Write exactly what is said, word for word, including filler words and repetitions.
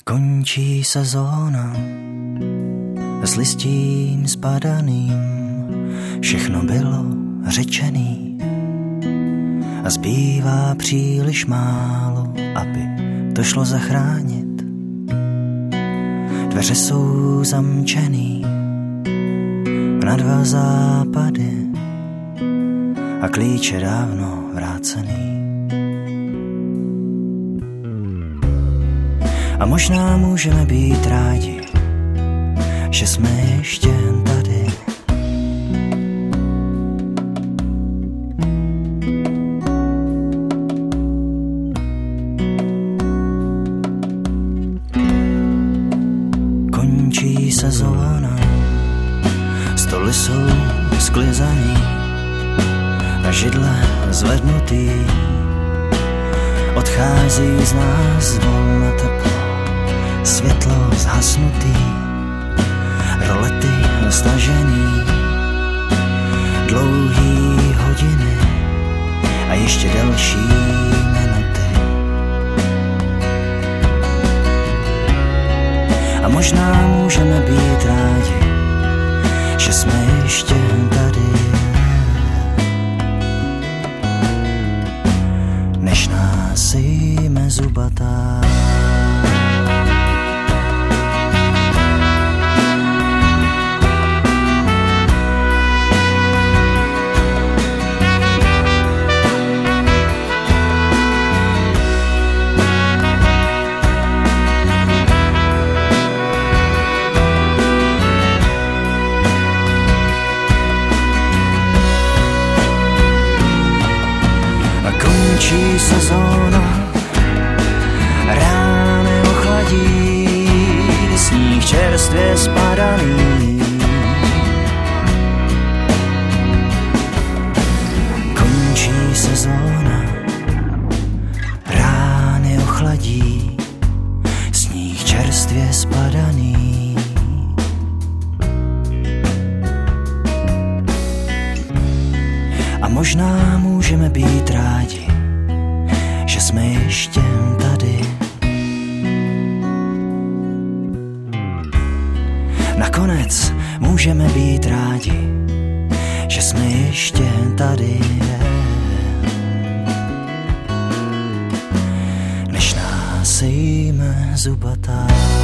Končí sezóna s listím spadaným, všechno bylo řečený a zbývá příliš málo, aby to šlo zachránit. Dveře jsou zamčený na dva západy a klíče dávno vrácený. A možná můžeme být rádi, že jsme ještě tady. Končí sezóna, stoly jsou sklizaný a židle zvednutý. Odchází z nás zvolna teplo, světlo zhasnutý, rolety stažený, dlouhý hodiny a ještě delší minuty. A možná můžeme být rádi, že jsme ještě tady, než nás jíme zubatá. Končí sezóna, rány ochladí, sníh čerstvě spadaný. Končí sezóna, rány ochladí, sníh čerstvě spadaný. A možná můžeme být rádi, že jsme ještě tady. Nakonec můžeme být rádi, že jsme ještě tady, než nás jíme zubatá.